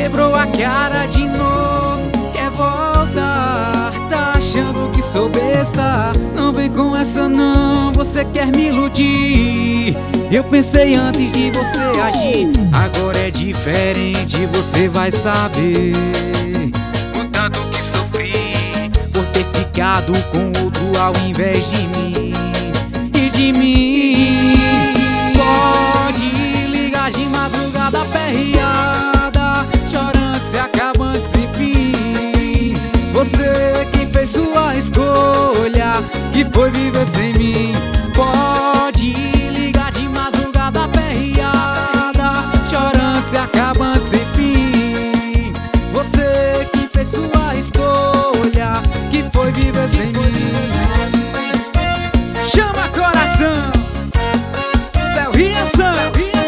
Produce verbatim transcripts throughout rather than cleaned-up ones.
Quebrou a cara de novo, quer voltar. Tá achando que sou besta? Não vem com essa não, você quer me iludir. Eu pensei antes de você agir, agora é diferente, você vai saber o tanto que sofri por ter ficado com outro ao invés de mim. E de mim pode ligar de madrugada aperreada, chorando, se acabando sem fim. Você que fez sua escolha, que foi viver sem mim. Pode ligar de madrugada aperreada, chorando, se acabando sem fim. Você que fez sua escolha, que foi viver sem mim. Chama coração, céu e ação.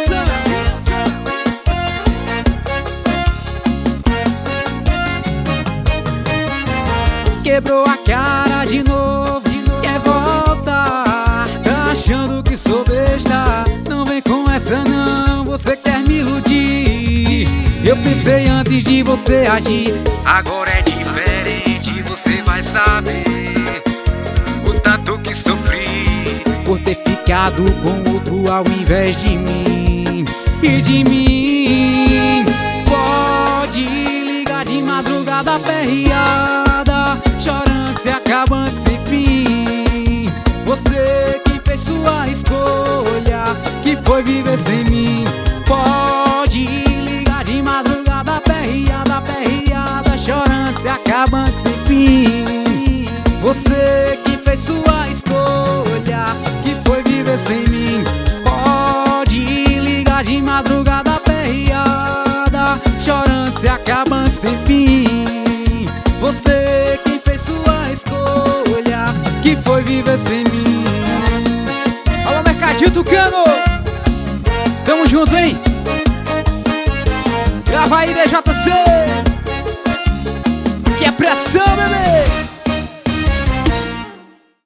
Quebrou a cara de novo, quer voltar. Tá achando que sou besta? Não vem com essa não, você quer me iludir. Eu pensei antes de você agir, agora é diferente, você vai saber o tanto que sofri por ter ficado com outro ao invés de mim. E de mim pode ligar de madrugada aperreada, chorando, se acabando sem fim. Você que fez sua escolha, que foi viver sem mim. Pode ligar de madrugada aperreada, aperreada, chorando, se acabando sem fim. Você que fez sua escolha, que foi viver sem mim. Pode ligar de madrugada aperreada, chorando, se acabando sem fim. Você que fez sua escolha, que foi viver sem mim. Alô, Mercadinho Tucano, tamo junto, hein? Grava aí, D J C, que é pressão, bebê.